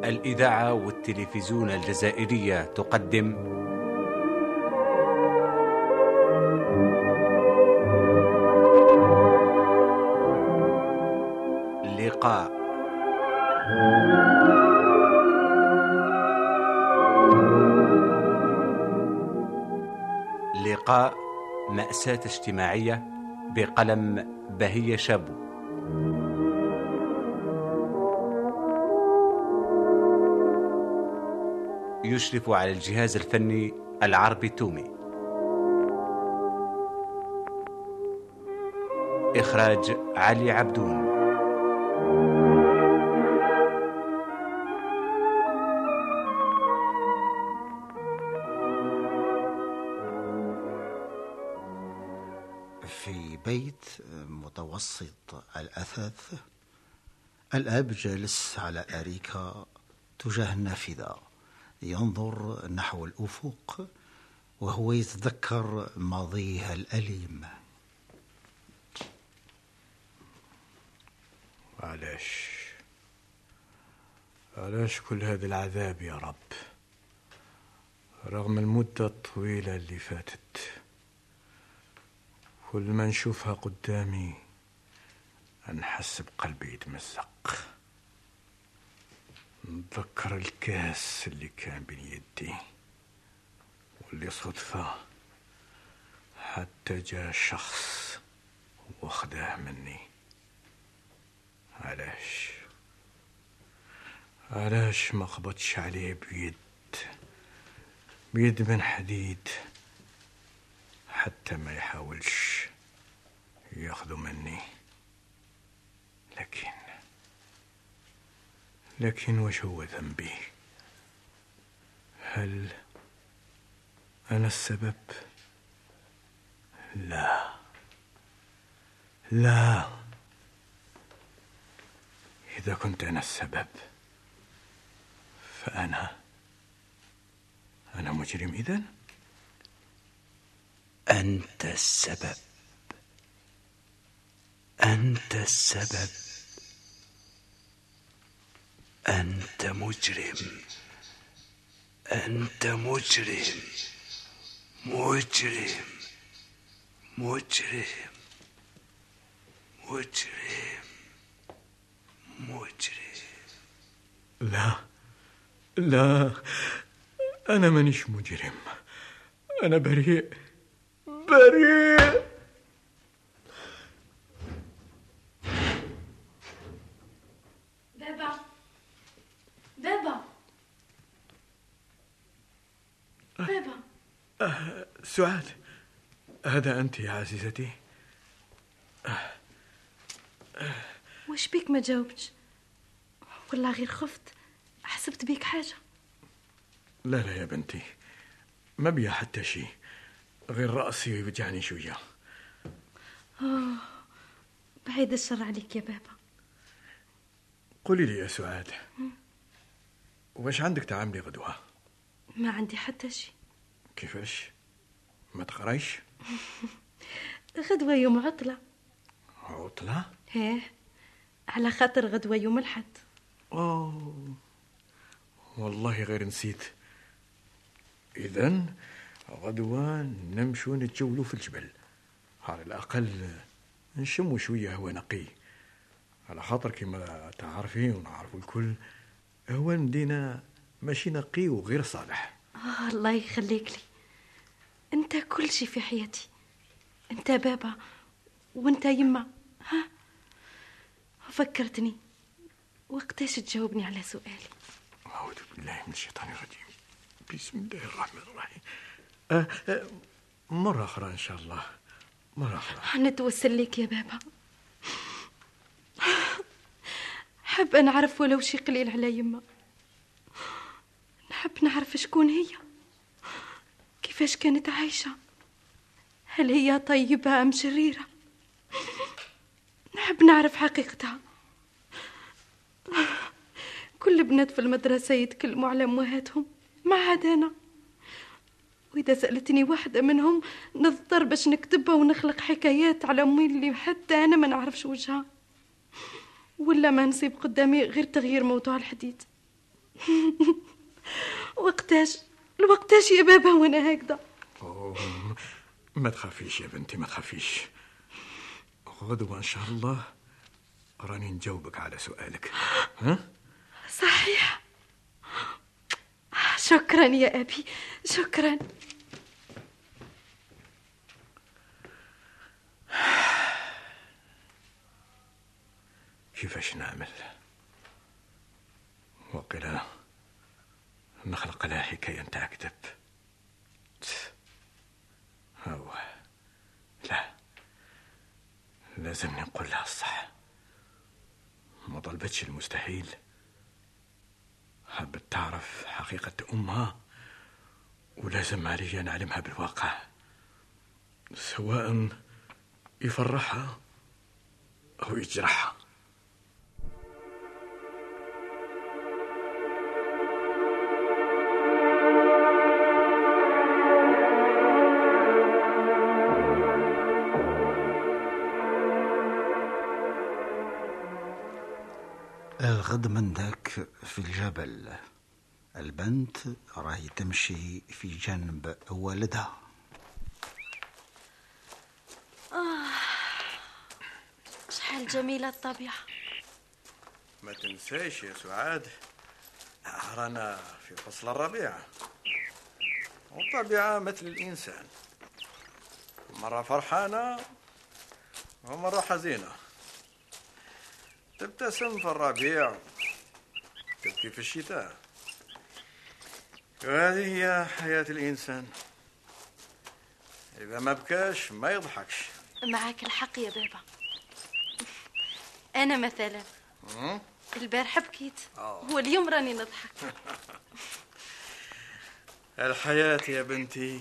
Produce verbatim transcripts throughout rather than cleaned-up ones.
الإذاعة والتلفزيون الجزائرية تقدم لقاء. لقاء مأساة اجتماعية بقلم بهية شابو. يشرف على الجهاز الفني العربي تومي. إخراج علي عبدون. في بيت متوسط الأثاث، الأب جالس على أريكة تجاه النافذة ينظر نحو الأفق وهو يتذكر ماضيه الأليم. علاش علاش كل هذا العذاب يا رب، رغم المدة الطويلة اللي فاتت؟ كل ما نشوفها قدامي نحس بقلبي يتمزق، نتذكر الكاس اللي كان بين يدي واللي صدفة حتى جاء شخص واخداه مني. علاش علاش ما قبضش عليه بيد بيد من حديد حتى ما يحاولش ياخذه مني؟ لكن لكن وش هو ذنبي؟ هل أنا السبب؟ لا لا، إذا كنت أنا السبب فأنا أنا مجرم إذن؟ أنت السبب، أنت السبب، أنت مجرم، أنت مجرم، مجرم، مجرم، مجرم، مجرم. لا لا، أنا مانيش مجرم، أنا بريء بريء. بابا بابا بابا. أه سعاد، هذا أنت يا عزيزتي؟ أه أه وش بيك ما جاوبتش؟ والله غير خفت، حسبت بيك حاجة. لا لا يا بنتي، ما بيا حتى شيء، غير رأسي يوجعني شوية. آه بعيد الشر عليك يا بابا. قولي لي يا سعاد، وش عندك تعملي غدوة؟ ما عندي حتى شيء. كيفاش؟ ما تقريش؟ غدوة يوم عطلة. عطلة؟ هيه، على خاطر غدوة يوم الحد. أوه والله غير نسيت. إذن غدوة نمشوا نتجولوا في الجبل، على الأقل نشموا شوية هوا نقي، على خاطر كما تعرفين ونعرفوا الكل هو مدينة ماشي نقي وغير صالح. آه الله يخليك لي، أنت كل شي في حياتي، أنت بابا وأنت يما. ها فكرتني وقتاش تجاوبني على سؤالي؟ أعوذ بالله من الشيطان الرجيم، بسم الله الرحمن الرحيم. أه أه مرة أخرى إن شاء الله، مرة أخرى. نتوسل لك يا بابا، حب نعرف ولو شي قليل على يما، نحب نعرف شكون هي، كيفاش كانت عايشة، هل هي طيبة أم شريرة؟ نحب نعرف حقيقتها. كل بنات في المدرسة يتكلموا على أمهاتهم ما عدا أنا، وإذا سألتني واحدة منهم نضطر باش نكتبها ونخلق حكايات على أمي اللي حتى أنا ما نعرفش وجهها، ولا ما نصيب قدامي غير تغيير موضوع الحديد. وقتاش الوقتاش يا بابا وانا هكذا؟ أوه، ما تخافيش يا بنتي، ما تخافيش. غدوة ان شاء الله راني نجاوبك على سؤالك. ها؟ صحيح. شكرا يا أبي، شكرا. كيفاش نعمل؟ وقيلا نخلق لها حكاية نتاع كذب. هو لا، لازمني نقول لها الصح. ما طلبتش المستحيل، حبت تعرف حقيقة أمها، ولازم علي نعلمها بالواقع، سواء يفرحها أو يجرحها. الغد من ذاك في الجبل، البنت راهي تمشي في جنب والدها. آه، شحال جميلة الطبيعة. ما تنساش يا سعاد، رانا في فصل الربيع، والطبيعة مثل الإنسان، مرة فرحانة ومرة حزينة. تبتسم في الربيع، تبكي في الشتاء، وهذه هي حياة الإنسان. إذا ما بكاش ما يضحكش. معاك الحق يا بابا. أنا مثلا البارحة بكيت واليوم راني نضحك. الحياة يا بنتي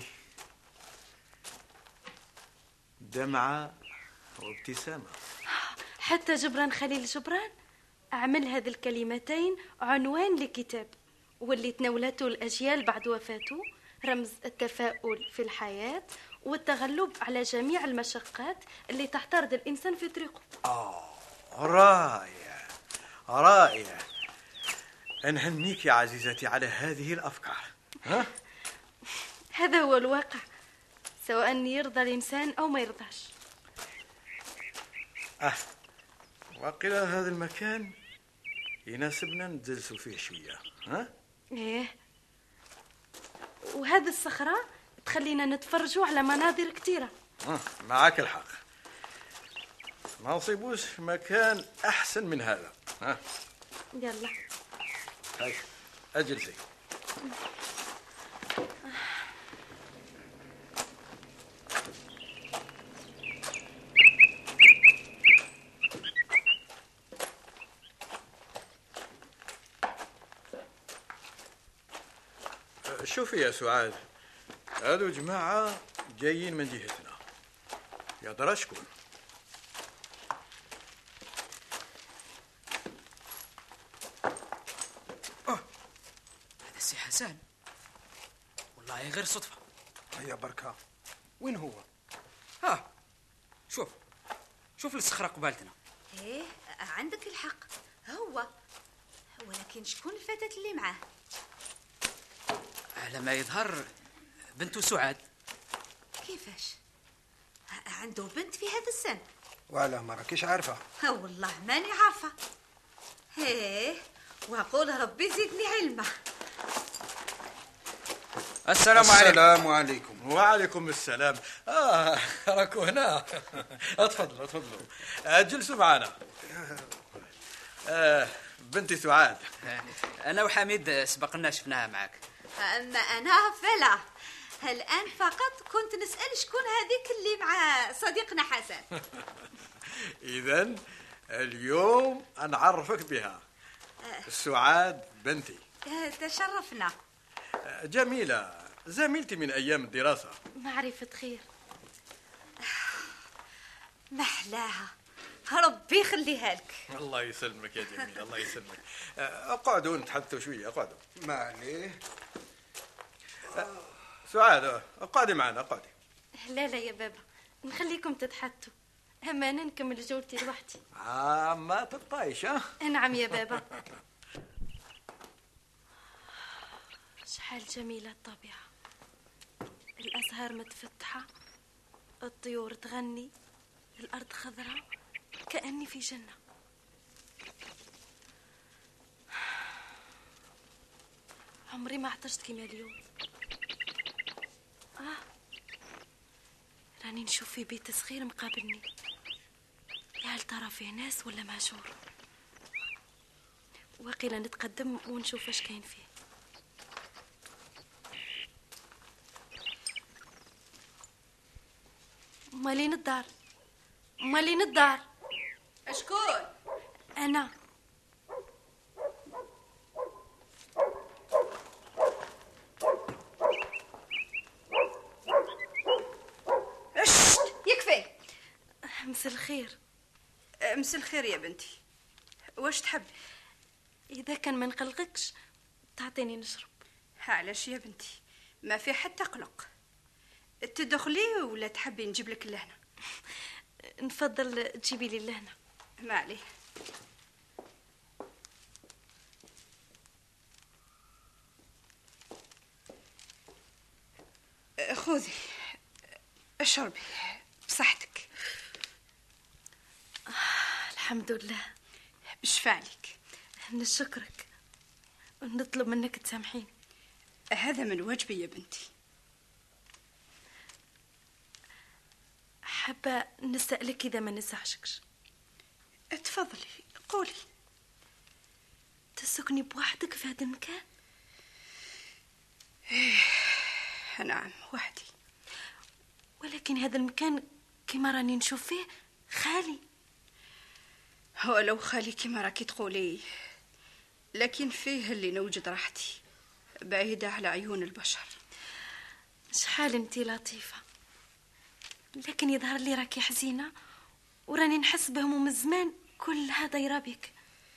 دمعة وابتسامة. حتى جبران خليل جبران عمل هذه الكلمتين عنوان لكتاب، واللي تناولته الأجيال بعد وفاته، رمز التفاؤل في الحياة والتغلب على جميع المشقات اللي تحترض الإنسان في طريقه. آه، رائع رائع. أنهنيك يا عزيزتي على هذه الأفكار. ها؟ هذا هو الواقع، سواء يرضى الإنسان أو ما يرضاش. أه، وقيل هذا المكان يناسبنا نجلسوا فيه شوية. ها؟ إيه، وهذه الصخرة تخلينا نتفرجوا على مناظر كتيرة. أه، معك الحق، ما نصيبوش مكان أحسن من هذا. ها؟ يلا هاي أجلسي. شوفي يا سعاد، هادو جماعة جايين من جهتنا، يا درا شكون؟ أوه، هذا السي حسن، والله غير صدفة. هيا بركة، وين هو؟ ها، شوف شوف الصخرة قبالتنا. ايه عندك الحق، هو. ولكن شكون الفتاة اللي معاه؟ على ما يظهر بنته سعاد. كيفاش؟ عنده بنت في هذا السن؟ وعلاه ما راكيش عارفة؟ والله ماني عارفة. هيه، وأقول ربي زيدني علمه. السلام عليكم. السلام عليكم. وعليكم السلام. آه، راكو هنا. اتفضلوا اتفضلوا، اجلسوا معنا. آه، بنتي سعاد. أنا وحميد سبقنا شفناها معك. أما أنا فلا، الآن فقط كنت نسأل شكون هذيك اللي مع صديقنا حسن. إذن اليوم نعرفك بها، سعاد بنتي. تشرفنا. جميلة، زميلتي من أيام الدراسة. معرفة خير. محلاها، ربي يخليها لك. الله يسلمك يا جميل، الله يسلمك. اقعدوا نتحدثوا شوية، اقعدوا. ما عليه. سعاد اقعدي معنا، اقعدي. لا لا يا بابا، نخليكم تتحدثوا، أما أنا نكمل جولتي لوحدي. آه، ما تبقايش. ها؟ نعم يا بابا. حال جميلة الطبيعة، الأزهار متفتحة، الطيور تغني، الأرض خضراء، كأني في جنة. عمري ما عطشت كيما اليوم. آه راني نشوف في بيت صغير مقابلني، يا هل ترى فيه ناس ولا مهجور؟ وقيلا نتقدم ونشوف اش كاين فيه. مالين الدار، مالين الدار. شكون؟ انا. اشت يكفي. مساء الخير. مساء الخير يا بنتي، واش تحبي؟ اذا كان ما نقلقكش تعطيني نشرب. علاش يا بنتي؟ ما في حتى قلق. تدخلي ولا تحبي نجيب لك لهنا؟ نفضل تجيبي لي لهنا. ما عليه. خذي اشربي بصحتك. آه الحمد لله. بشفالك. نشكرك ونطلب منك تسامحين. هذا من واجبي يا بنتي. حابة نسألك إذا ما نزعجكش. تفضلي قولي. تسكني بوحدك في هذا المكان؟ نعم وحدي. ولكن هذا المكان كما راني نشوف فيه خالي. هو لو خالي كما راكي تقولي، لكن فيه اللي نوجد راحتي بعيدة على عيون البشر. شحال انتي لطيفة، لكن يظهر لي راكي حزينة وراني نحس بهموم الزمان كلها دايرة بك.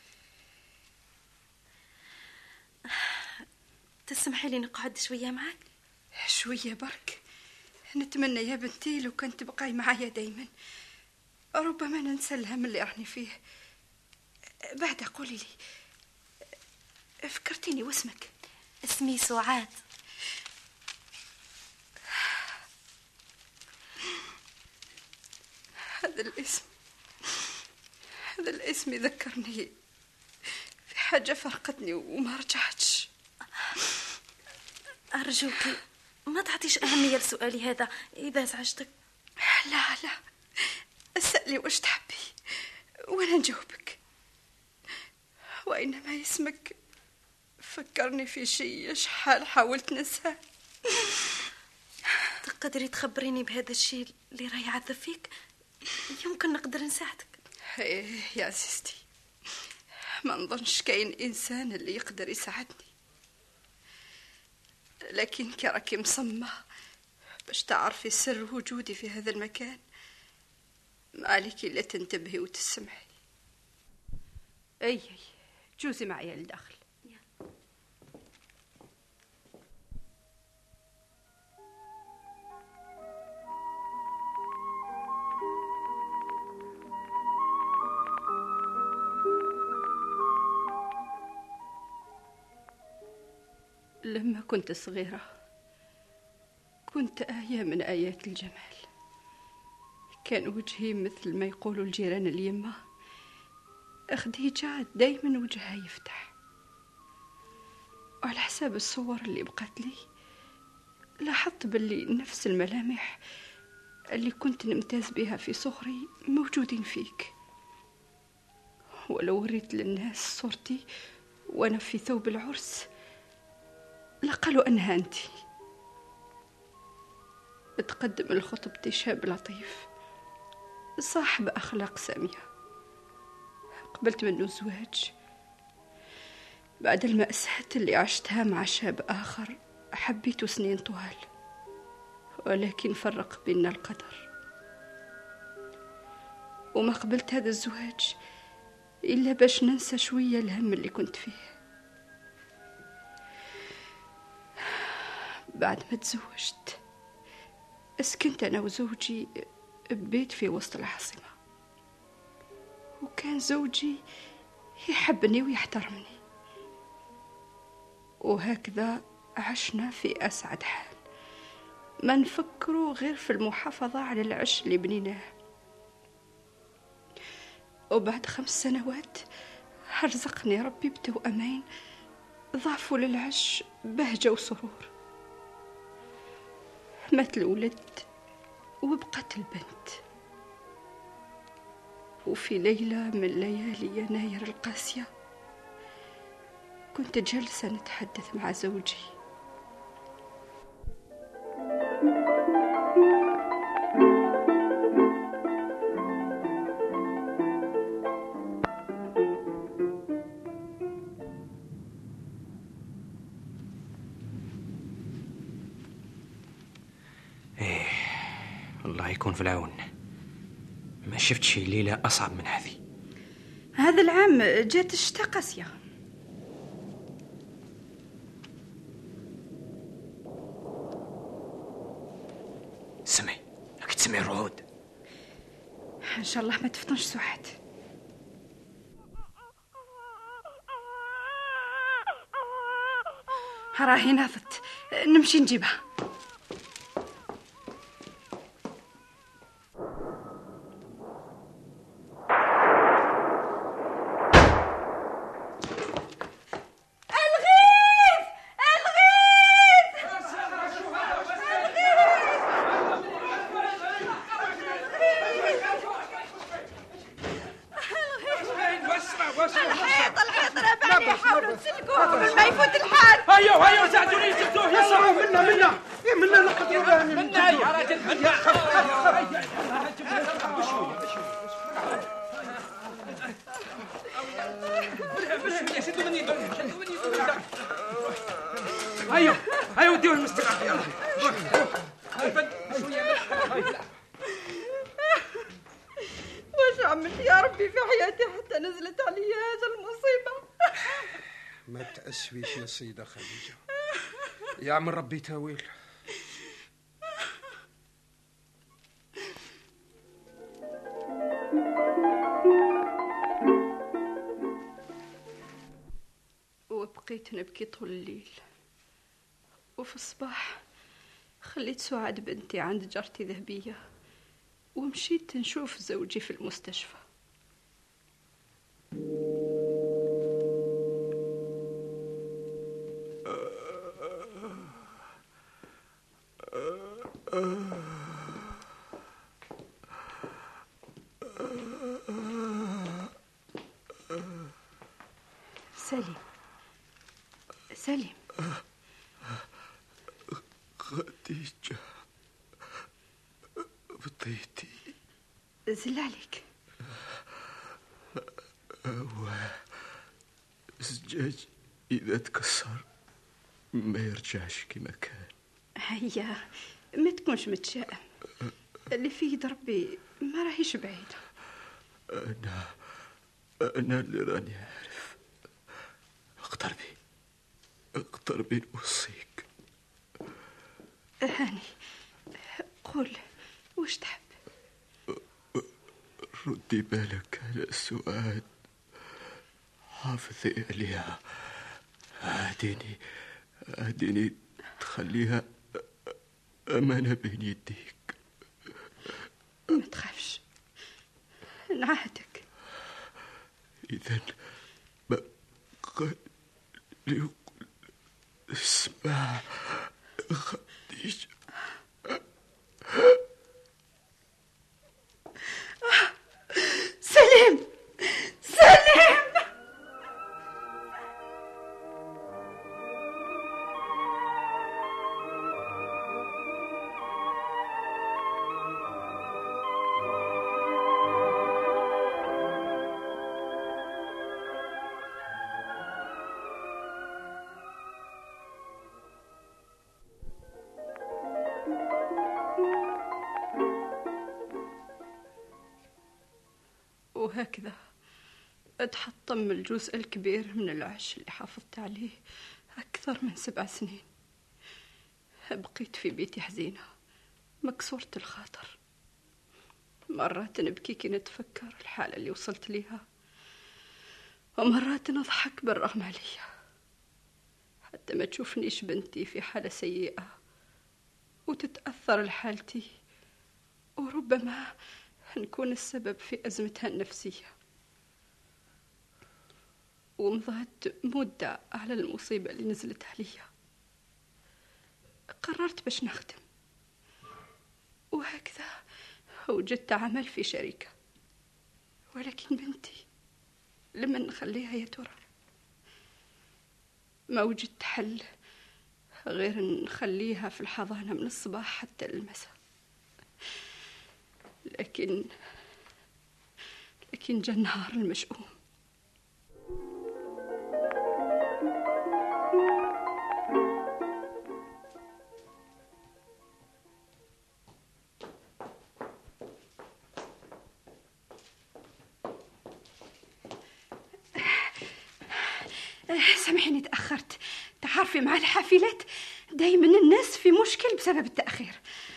تسمحي لي نقعد شوية معك؟ شوية برك. نتمنى يا بنتي لو كنت تبقاي معايا دايما، ربما ننسى الهم اللي راني فيه. بعد قولي لي، فكرتيني واسمك؟ اسمي سعاد. هذا الاسم هذا الاسم يذكرني في حاجة فرقتني وما رجعتش. أرجوك ما تعطيش أهمية لسؤالي هذا إذا ازعجتك. لا لا، اسألي واش تحبي وانا نجاوبك. وإنما اسمك فكرني في شيء شحال حاولت ننساه. تقدري تخبريني بهذا الشيء اللي راه يعذب فيك؟ يمكن نقدر نساعدك. ايه يا عزيزتي، ما نظنش كاين انسان اللي يقدر يساعدني، لكن كراكي مصمة باش تعرفي سر وجودي في هذا المكان، ما عليك الا تنتبهي وتسمعي. اي اي جوزي معايا للداخل. لما كنت صغيرة كنت آية من آيات الجمال. كان وجهي مثل ما يقولوا الجيران اليمة خديجة دايما وجهها يفتح. وعلى حساب الصور اللي بقات لي لاحظت باللي نفس الملامح اللي كنت نمتاز بها في صغري موجودين فيك. ولو وريت للناس صورتي وأنا في ثوب العرس لقالوا أنها أنت. تقدم لخطبتي شاب لطيف صاحب أخلاق سامية، قبلت منه الزواج بعد المأساة اللي عشتها مع شاب آخر حبيته سنين طوال، ولكن فرق بيننا القدر. وما قبلت هذا الزواج إلا باش ننسى شوية الهم اللي كنت فيه. بعد ما تزوجت اسكنت أنا وزوجي ببيت في وسط العاصمة، وكان زوجي يحبني ويحترمني، وهكذا عشنا في أسعد حال، ما نفكروا غير في المحافظة على العش اللي بنيناه. وبعد خمس سنوات رزقني ربي بتوأمين ضافوا للعش بهجة وسرور. مات الولد وبقت البنت. وفي ليلة من ليالي يناير القاسية كنت جالسة نتحدث مع زوجي. ايه الله يكون في العون. ما شفت شي ليلة أصعب من هذه. هذا العام جات الشتاء قاسية. سمي راك تسمي الرعود. إن شاء الله ما تفطنش سعاد. راهي ناضت، نمشي نجيبها. الحيط الحيط ربعني، حاولوا تسلكوه قبل ما يفوت الحال. هيا هيا ساعدوني سدوه. يلا منا منا إيه منا نقدروا منا يا راجل منا. هيا هيا وديوه المستشفى. يلا واش عملت يا ربي في حياتي حتى نزلت علي هذا المصيبة؟ ما تأسفيش يا سيدة خديجة، يا عم ربي تاويل. وبقيت نبكي طول الليل. وفي الصباح خليت سعاد بنتي عند جارتي ذهبية ومشيت نشوف زوجي في المستشفى. سليم سليم. خديجة بطيتي. زل عليك. هو الزجاج إذا تكسر ما يرجعش كما كان. هيا ما تكونش متشائم، اللي في يد ربي ما راهيش بعيدة. أنا أنا اللي راني عارف. اقتربي اقتربي نوصيك. هاني قول وش تحب. ردي بالك على سعاد، حافظي عليها، عاديني عاديني تخليها أمانة بين يديك. ما تخافش نعهدك. إذن ما قال لي اسمع خديجة. سليم سليم. وهكذا اتحطم الجزء الكبير من العش اللي حافظت عليه أكثر من سبع سنين. بقيت في بيتي حزينة مكسورة الخاطر. مرات نبكي كي نتفكر الحالة اللي وصلت ليها، ومرات نضحك بالرغم عليها. حتى ما تشوفنيش بنتي في حالة سيئة وتتأثر لحالتي، وربما نكون السبب في أزمتها النفسية. ومضت مدة على المصيبة اللي نزلت عليا، قررت باش نخدم، وهكذا وجدت عمل في شركة. ولكن بنتي لما نخليها يا ترى؟ ما وجدت حل غير نخليها في الحضانة من الصباح حتى المساء. لكن لكن جا النهار المشؤوم. سامحيني تأخرت، تعرفي مع الحافلات دايما الناس في مشكل بسبب التأخير.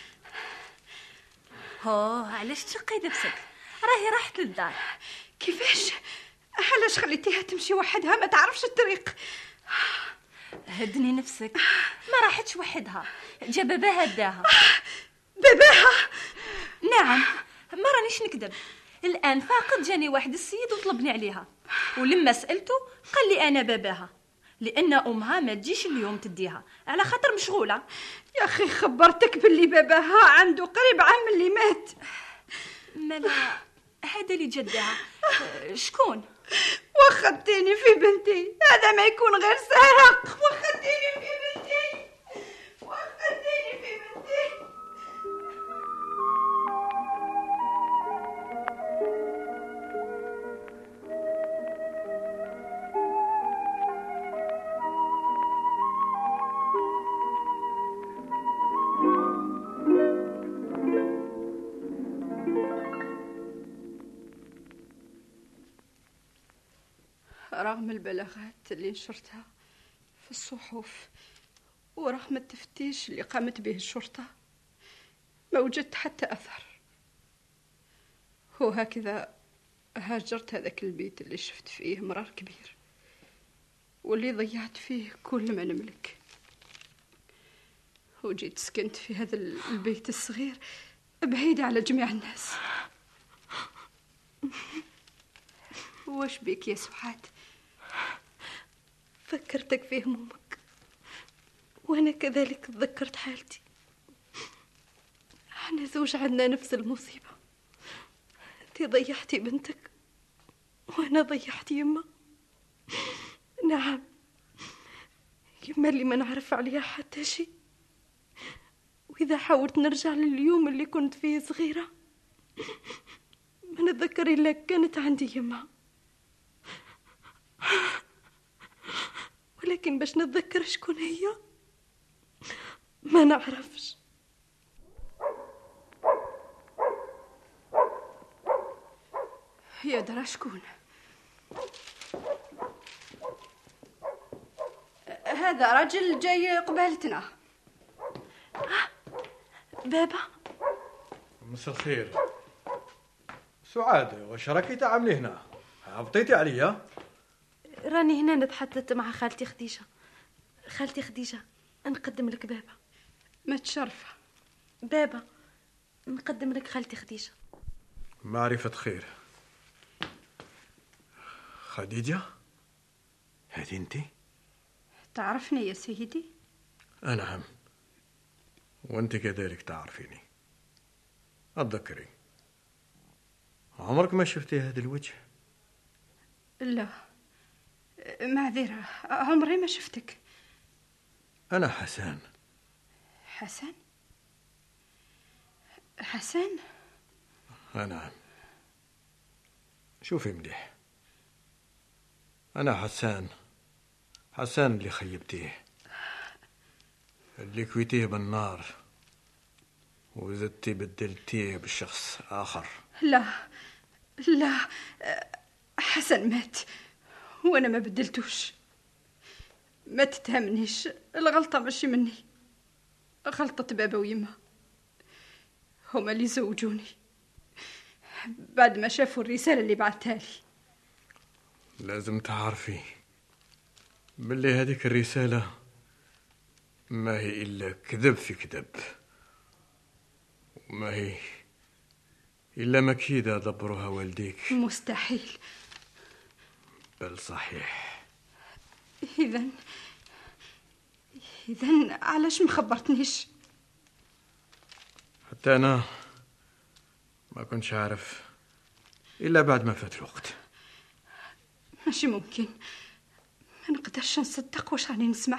هو علاش تشقي نفسك؟ راهي راحت للدار. كيفاش؟ علاش خليتيها تمشي وحدها ما تعرفش الطريق؟ هدني نفسك، ما راحتش وحدها، جا باباها داها. باباها؟ نعم، ما رانيش نكذب. الآن فاقد جاني واحد السيد وطلبني عليها، ولما سألته قال لي أنا باباها، لأن أمها ما تجيش اليوم تديها على خاطر مشغولة. يا أخي خبرتك باللي باباها عنده قريب عام اللي مات. ملا هذا اللي جدها. شكون؟ وخدتيني في بنتي، هذا ما يكون غير سارق. وخدتيني في بنتي، وخدتيني في بنتي. رغم البلاغات اللي نشرتها في الصحف ورغم التفتيش اللي قامت به الشرطة ما وجدت حتى أثر. وهكذا هاجرت هذاك البيت اللي شفت فيه مرار كبير واللي ضيعت فيه كل ما نملك، وجيت سكنت في هذا البيت الصغير بعيد على جميع الناس. واش بك يا سعاد؟ فكرتك في همومك وانا كذلك تذكرت حالتي. احنا زوج عندنا نفس المصيبة، انت ضيعتي بنتك وانا ضيعت يما. نعم، يما اللي ما نعرف عليها حتى شيء، واذا حاولت نرجع لليوم اللي كنت فيه صغيرة ما نتذكر الا كانت عندي يما، ولكن باش نتذكر شكون هي ما نعرفش. يا درا شكون هذا؟ راجل جاي قبالتنا. بابا. مساء الخير سعاد، واش راكي تعملي هنا؟ هبطيتي عليا؟ راني هنا نتحدث مع خالتي خديجة. خالتي خديجة، نقدم لك بابا. متشرفة. بابا، نقدم لك خالتي خديجة. معرفة خير. خديجة، هذه انتي؟ تعرفني يا سيدي؟ نعم، وانت كذلك تعرفيني. اتذكري عمرك ما شفتي هذا الوجه؟ لا، معذرة، عمري ما شفتك. أنا حسن. حسن؟ حسن؟ نعم، شوفي مليح، أنا حسان. حسان اللي خيبتيه، اللي كويتيه بالنار وزدتي بدلتيه بشخص آخر. لا لا، حسن مات وانا ما بدلتوش. ما تتهمنيش، الغلطة ماشي مني، غلطة بابا ويما، هما اللي زوجوني بعد ما شافوا الرسالة اللي بعتها لي. لازم تعرفي باللي هذيك الرسالة ما هي إلا كذب في كذب، وما هي إلا مكيدة دبرها والديك. مستحيل. بل صحيح. إذن إذن علاش ما خبرتنيش؟ حتى أنا ما كنتش عارف إلا بعد ما فات الوقت. ماشي ممكن، ما نقدرش نصدق واش راني نسمع.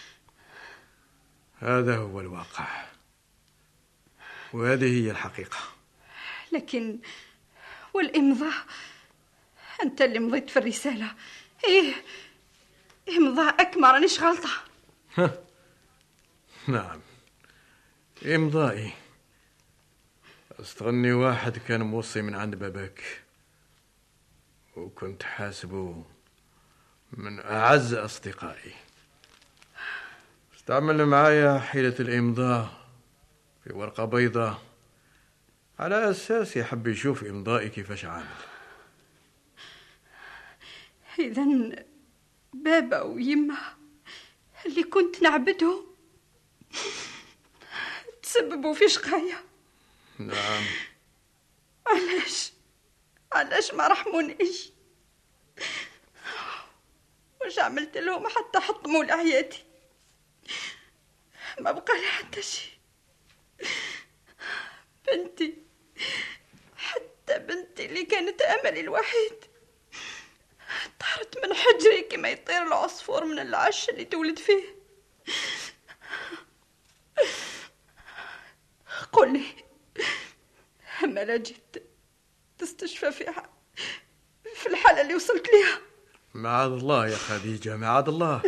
هذا هو الواقع، وهذه هي الحقيقة. لكن والإمضاء، أنت اللي مضيت في الرسالة. إيه إمضاءك، ما رانيش غلطة. نعم، إمضائي. استغني واحد كان موصي من عند باباك، وكنت حاسبه من أعز أصدقائي. استعمل معايا حيلة الإمضاء في ورقة بيضاء على أساس يحب يشوف إمضائي كيفاش عامل. إذن بابا ويما اللي كنت نعبدهم تسببوا في شقايا. نعم. علاش علاش ما رحمونيش؟ واش عملت لهم حتى حطموا لحياتي؟ ما بقى لي حتى شيء. بنتي، حتى بنتي اللي كانت املي الوحيد طارت من حجري كما يطير العصفور من العش اللي تولد فيه. قل لي، ما لا جيت تستشفى فيها في الحالة اللي وصلت ليها؟ معاذ الله يا خديجة، معاذ الله.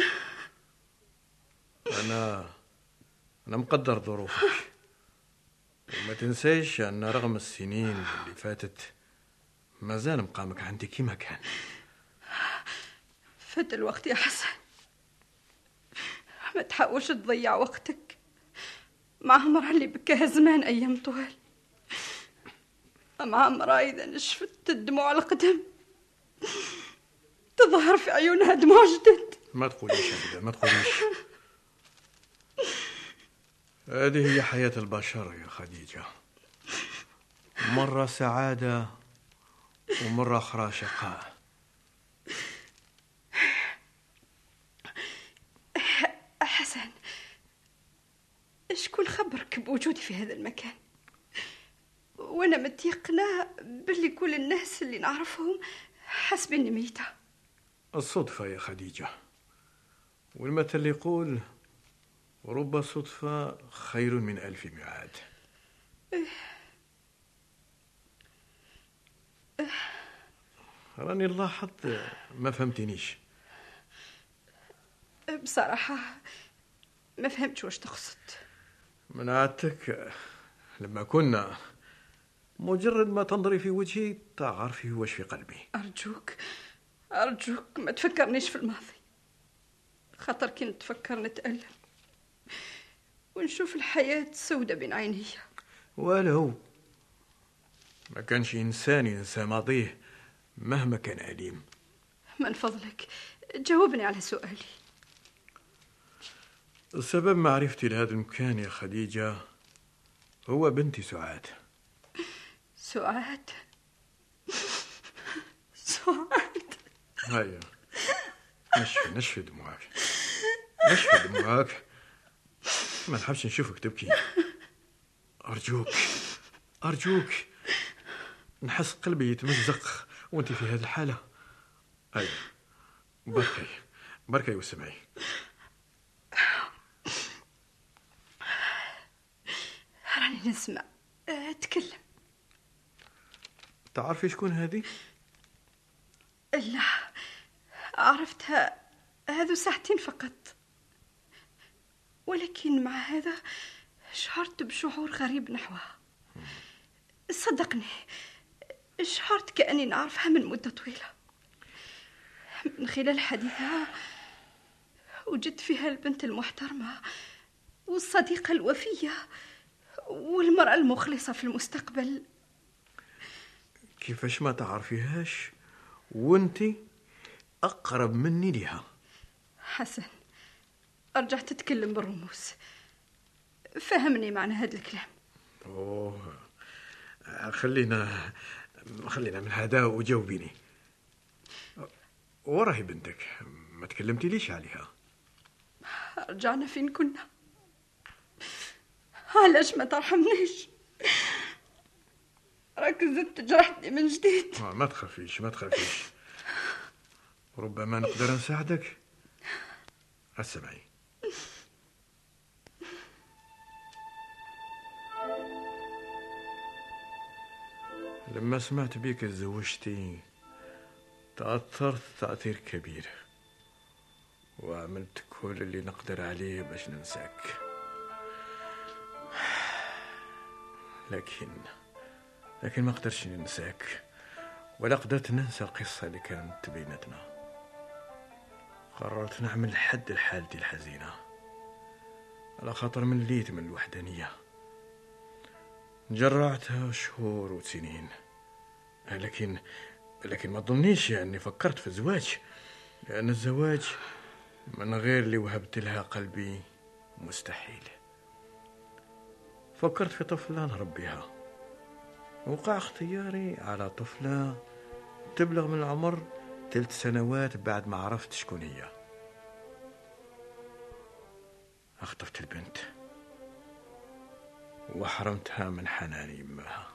أنا أنا مقدر ظروفك، وما تنسيش أن رغم السنين اللي فاتت ما زال مقامك عندي كما كان. فات الوقت يا حسن، ما تحاولش تضيع وقتك مع مرة اللي بكاها زمان أيام طوال، مع مرة إذا نشفت الدموع القدم تظهر في عيونها دموع جدد. ما تقوليش هكذا، ما تقوليش. هذه هي حياة البشر يا خديجة، مرة سعادة ومرة أخرى شقاء. حسن، شكون خبرك بوجودي في هذا المكان؟ وانا متيقنة باللي كل الناس اللي نعرفهم حاسبيني ميتة. الصدفة يا خديجة، والمثل اللي يقول رب صدفة خير من ألف ميعاد. راني لاحظت ما فهمتنيش. بصراحة ما فهمتش واش تقصد. من عادتك لما كنا مجرد ما تنظري في وجهي تعرفي واش في قلبي. أرجوك أرجوك ما تفكرنيش في الماضي، خاطر كي نتفكر نتألم ونشوف الحياة سودة بين عيني. ولو ما كانش إنسان ينسى ماضيه مهما كان أليم. من فضلك جاوبني على سؤالي. سبب معرفتي لهذا المكان يا خديجة هو بنتي سعاد. سعاد؟ سعاد؟ هيا نشفي نشفي دموعك، نشفي دموعك، ما نحبش نشوفك تبكي. أرجوك أرجوك، نحس قلبي يتمزق وانت في هذه الحالة. هيا بركي بركي وسمعي. راني نسمع، اتكلم. تعرفي شكون هذه؟ لا، عرفتها هذو ساعتين فقط، ولكن مع هذا شعرت بشعور غريب نحوها. صدقني شعرت كأني نعرفها من مدة طويلة. من خلال حديثها وجدت فيها البنت المحترمة والصديقة الوفية والمرأة المخلصة في المستقبل. كيفاش ما تعرفيهاش وانتي أقرب مني لها؟ حسن، أرجع تتكلم بالرموز. فهمني معنى هذا الكلام. أوه خلينا خلينا من هذا وجاوبيني. وراهي بنتك ما تكلمتي ليش عليها؟ رجعنا فين كنا؟ علاش ما ترحمنيش؟ راك زدت جرحتني من جديد. ما تخافيش ما تخافيش، ربما نقدر نساعدك. اسمعي، لما سمعت بيك تزوجتي تأثرت تأثير كبير، وعملت كل اللي نقدر عليه باش ننساك، لكن لكن ما قدرتش ننساك، ولا قدرت ننسى القصة اللي كانت بيناتنا. قررت نعمل حد لحالتي الحزينة، على خاطر مليت من الوحدانية. جرعتها شهور وسنين، لكن لكن ما تظنيش اني فكرت في الزواج، لان الزواج من غير اللي وهبت لها قلبي مستحيل. فكرت في طفلة نربيها، وقع اختياري على طفلة تبلغ من العمر ثلاث سنوات بعد ما عرفت شكون هي. اخطفت البنت وحرمتها من حنان يمها،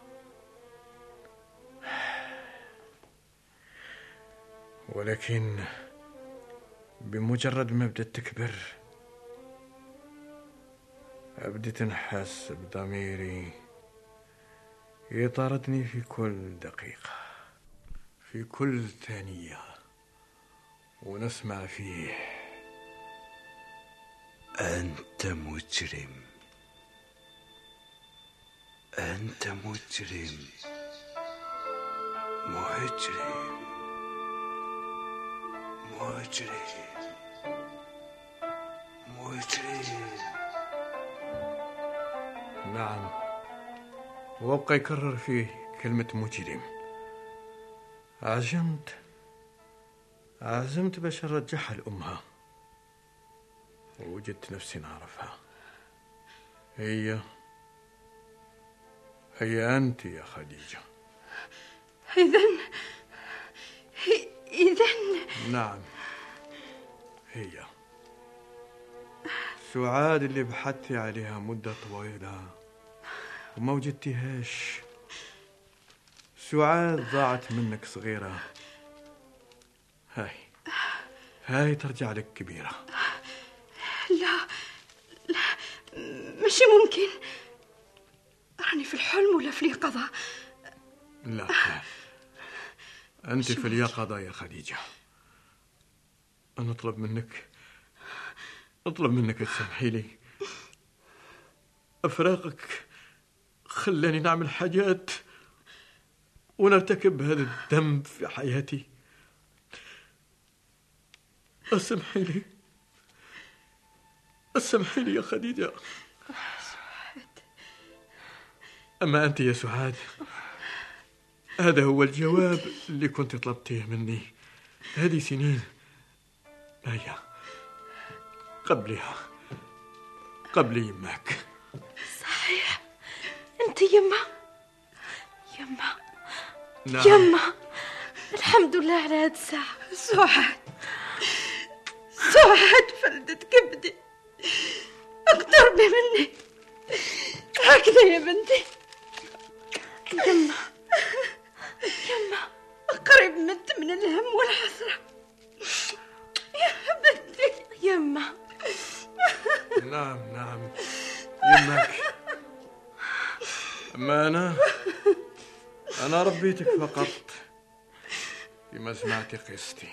ولكن بمجرد ما بدأت تكبر بديت نحس بضميري يطاردني في كل دقيقة، في كل ثانية، ونسمع فيه: أنت مجرم، أنت مجرم، مجرم، مجرم، مجرم. نعم، وابقى يكرر فيه كلمة مجرم. عزمت عزمت باش نرجعها لأمها، ووجدت نفسي نعرفها. هي هي أنت يا خديجة. إذن إذن نعم، هي سعاد اللي بحثتي عليها مدة طويلة وما وجدتيهاش. سعاد ضاعت منك صغيرة، هاي هاي ترجع لك كبيرة. لا لا، مش ممكن. راني في الحلم ولا في اليقظة؟ لا، أنت في اليقظة يا خديجة. أنا أطلب منك أطلب منك تسامحي لي. أفراقك خلاني نعمل حاجات ونرتكب هذا الذنب في حياتي. أسمحي لي أسمحي لي يا خديجة. أما أنت يا سعاد، هذا هو الجواب اللي كنت طلبتيه مني هذه سنين. هيا قبلها قبل يماك. صحيح، أنت يما يما نعم. يما، الحمد لله على هاد الساعة. سعاد سعاد فلدت كبدي، اقتربي مني هكذا يا بنتي. يما يما، قريب مت من الهم والحسرة يا بنتي. يما نعم نعم يماك. أما أنا أنا ربيتك فقط لما سمعتي قصتي.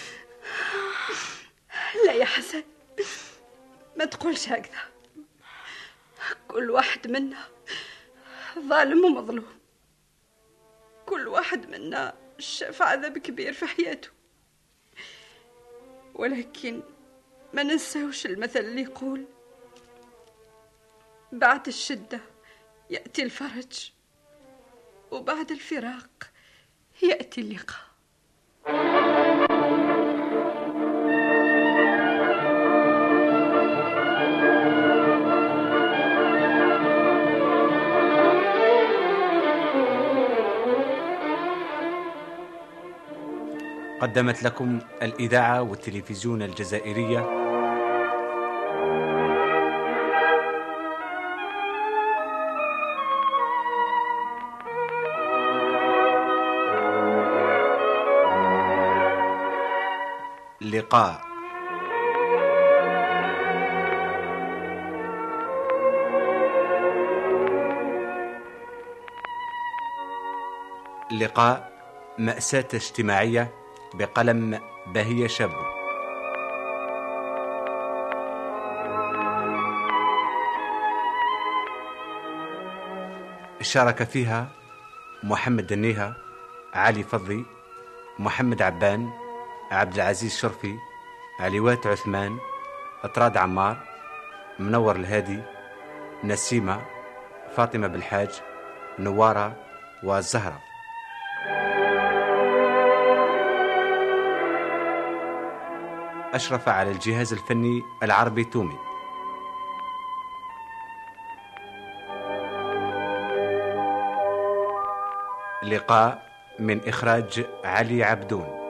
لا يا حسن، ما تقولش هكذا. كل واحد منا ظالم ومظلوم، كل واحد منا شاف عذاب كبير في حياته، ولكن ما ننساوش المثل اللي يقول: بعد الشدة يأتي الفرج، وبعد الفراق يأتي اللقاء. قدمت لكم الإذاعة والتلفزيون الجزائرية لقاء. لقاء مأساة اجتماعية بقلم بهية شابو. شارك فيها محمد دنيها، علي فضلي، محمد عبان، عبد العزيز شرفي، عليوات عثمان، أطراد عمار، منور الهادي، نسيمة، فاطمة بالحاج، نوارة والزهرة. أشرف على الجهاز الفني العربي تومي. لقاء من إخراج علي عبدون.